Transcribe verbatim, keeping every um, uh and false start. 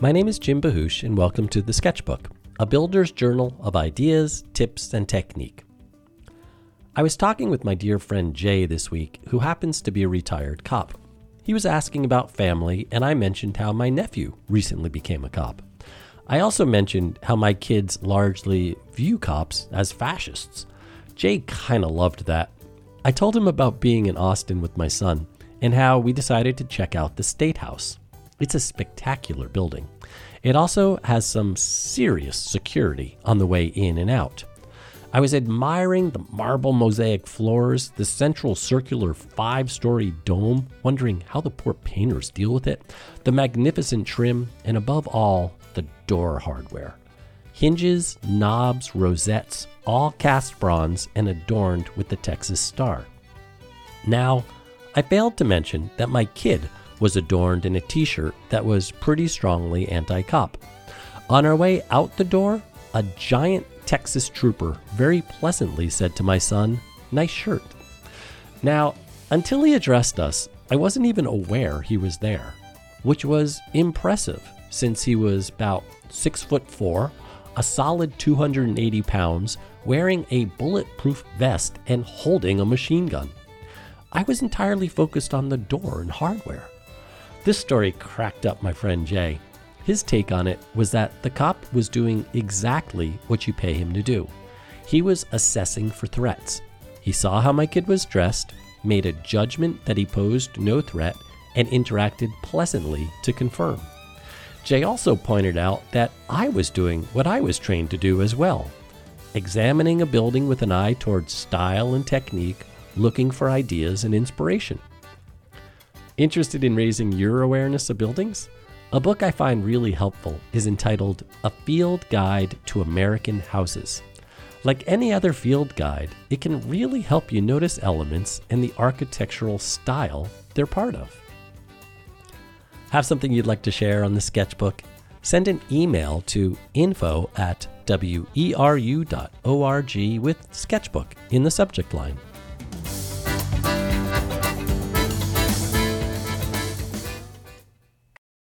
My name is Jim Bahush, and welcome to The Sketchbook, a builder's journal of ideas, tips, and technique. I was talking with my dear friend Jay this week, who happens to be a retired cop. He was asking about family, and I mentioned how my nephew recently became a cop. I also mentioned how my kids largely view cops as fascists. Jay kind of loved that. I told him about being in Austin with my son, and how we decided to check out the State House. It's a spectacular building. It also has some serious security on the way in and out. I was admiring the marble mosaic floors, the central circular five-story dome, wondering how the poor painters deal with it, the magnificent trim, and above all, the door hardware. Hinges, knobs, rosettes, all cast bronze and adorned with the Texas star. Now, I failed to mention that my kid was adorned in a t-shirt that was pretty strongly anti-cop. On our way out the door, a giant Texas trooper very pleasantly said to my son, "Nice shirt." Now, until he addressed us, I wasn't even aware he was there, which was impressive since he was about six foot four, a solid two hundred eighty pounds, wearing a bulletproof vest and holding a machine gun. I was entirely focused on the door and hardware. This story cracked up my friend Jay. His take on it was that the cop was doing exactly what you pay him to do. He was assessing for threats. He saw how my kid was dressed, made a judgment that he posed no threat, and interacted pleasantly to confirm. Jay also pointed out that I was doing what I was trained to do as well, examining a building with an eye towards style and technique, looking for ideas and inspiration. Interested in raising your awareness of buildings? A book I find really helpful is entitled A Field Guide to American Houses. Like any other field guide, it can really help you notice elements and the architectural style they're part of. Have something you'd like to share on the sketchbook? Send an email to info at weru dot org with sketchbook in the subject line.